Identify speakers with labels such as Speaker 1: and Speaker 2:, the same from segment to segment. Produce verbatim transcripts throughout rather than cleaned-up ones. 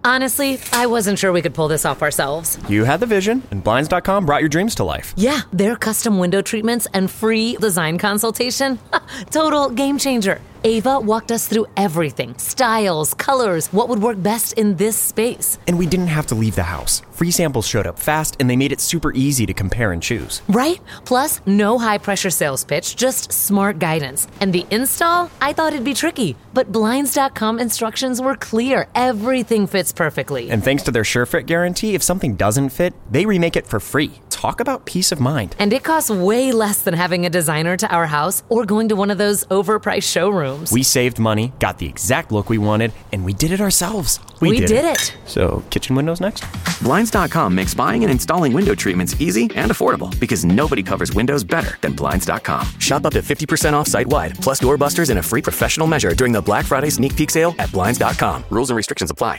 Speaker 1: Honestly, I wasn't sure we could pull this off ourselves.
Speaker 2: You had the vision, and Blinds dot com brought your dreams to life.
Speaker 1: Yeah, their custom window treatments and free design consultation. Total game changer. Ava walked us through everything. Styles, colors, what would work best in this space.
Speaker 2: And we didn't have to leave the house. Free samples showed up fast, and they made it super easy to compare and choose.
Speaker 1: Right? Plus, no high-pressure sales pitch, just smart guidance. And the install? I thought it'd be tricky. But Blinds dot com instructions were clear. Everything fits perfectly.
Speaker 2: And thanks to their SureFit guarantee, if something doesn't fit, they remake it for free. Talk about peace of mind.
Speaker 1: And it costs way less than having a designer to our house or going to one of those overpriced showrooms.
Speaker 2: We saved money, got the exact look we wanted, and we did it ourselves.
Speaker 1: We, we did, did it. it.
Speaker 2: So, kitchen windows next?
Speaker 3: Blinds dot com makes buying and installing window treatments easy and affordable because nobody covers windows better than Blinds dot com. Shop up to fifty percent off site-wide, plus doorbusters and a free professional measure during the Black Friday sneak peek sale at Blinds dot com. Rules and restrictions apply.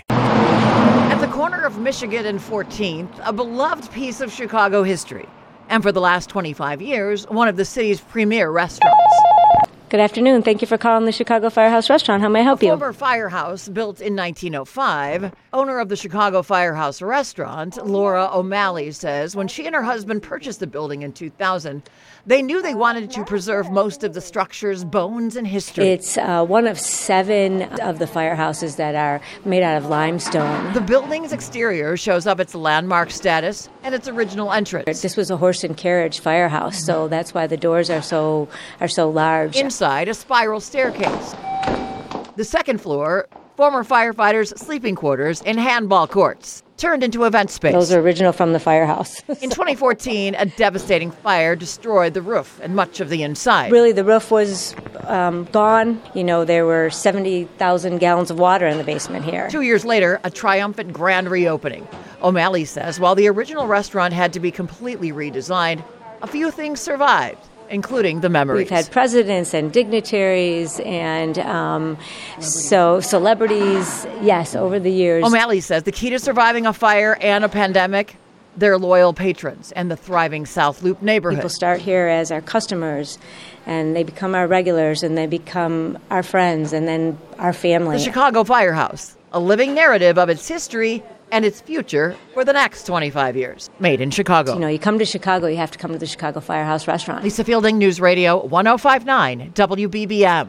Speaker 4: At the corner of Michigan and fourteenth, a beloved piece of Chicago history. And for the last twenty-five years, one of the city's premier restaurants.
Speaker 5: Good afternoon. Thank you for calling the Chicago Firehouse Restaurant. How may I help you?
Speaker 4: Former firehouse built in nineteen oh five. Owner of the Chicago Firehouse Restaurant, Laura O'Malley, says when she and her husband purchased the building in two thousand, they knew they wanted to preserve most of the structure's bones and history.
Speaker 5: It's uh, one of seven of the firehouses that are made out of limestone.
Speaker 4: The building's exterior shows up its landmark status and its original entrance.
Speaker 5: This was a horse and carriage firehouse, so that's why the doors are so are so large.
Speaker 4: Inside, a spiral staircase. The second floor, former firefighters' sleeping quarters and handball courts, turned into event space.
Speaker 5: Those are original from the firehouse.
Speaker 4: In twenty fourteen, a devastating fire destroyed the roof and much of the inside.
Speaker 5: Really, the roof was um, gone. You know, there were seventy thousand gallons of water in the basement here.
Speaker 4: Two years later, a triumphant grand reopening. O'Malley says while the original restaurant had to be completely redesigned, a few things survived, including the memories.
Speaker 5: We've had presidents and dignitaries and um, so celebrities, yes, over the years.
Speaker 4: O'Malley says the key to surviving a fire and a pandemic, their loyal patrons and the thriving South Loop neighborhood.
Speaker 5: People start here as our customers, and they become our regulars, and they become our friends, and then our family.
Speaker 4: The Chicago Firehouse, a living narrative of its history and its future for the next twenty-five years. Made in Chicago.
Speaker 5: You know, you come to Chicago, you have to come to the Chicago Firehouse Restaurant.
Speaker 4: Lisa Fielding, News Radio one oh five point nine W B B M.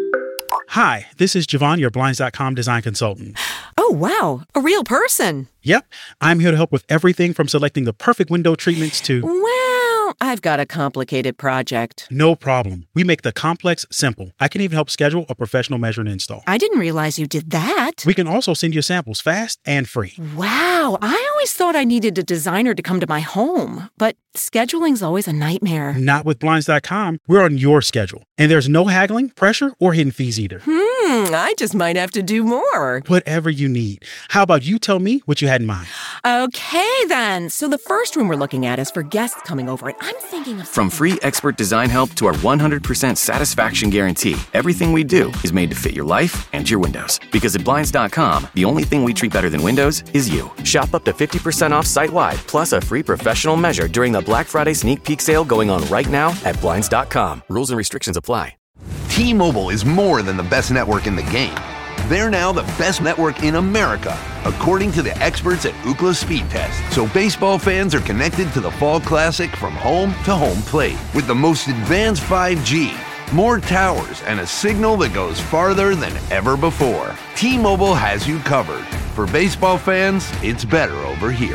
Speaker 6: Hi, this is Javon, your Blinds dot com design consultant.
Speaker 7: Oh, wow. A real person.
Speaker 6: Yep. I'm here to help with everything from selecting the perfect window treatments to...
Speaker 7: Well, I've got a complicated project.
Speaker 6: No problem. We make the complex simple. I can even help schedule a professional measure and install.
Speaker 7: I didn't realize you did that.
Speaker 6: We can also send you samples fast and free.
Speaker 7: Wow. I always thought I needed a designer to come to my home, but scheduling's always a nightmare.
Speaker 6: Not with Blinds dot com. We're on your schedule. And there's no haggling, pressure, or hidden fees either.
Speaker 7: Hmm, I just might have to do more.
Speaker 6: Whatever you need. How about you tell me what you had in mind?
Speaker 7: Okay, then. So the first room we're looking at is for guests coming over, and I'm thinking of...
Speaker 3: From free expert design help to our one hundred percent satisfaction guarantee, everything we do is made to fit your life and your windows. Because at Blinds dot com, the only thing we treat better than windows is you. Shop up to fifty percent off site-wide, plus a free professional measure during the Black Friday sneak peek sale going on right now at Blinds dot com. Rules and restrictions apply.
Speaker 8: T-Mobile is more than the best network in the game. They're now the best network in America, according to the experts at Ookla Speed Test. So baseball fans are connected to the Fall Classic from home to home plate with the most advanced five G, more towers, and a signal that goes farther than ever before. T-Mobile has you covered. For baseball fans, it's better over here.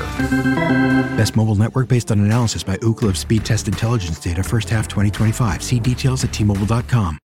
Speaker 9: Best mobile network based on analysis by Ookla of Speed Test Intelligence data first half twenty twenty-five. See details at T Mobile dot com.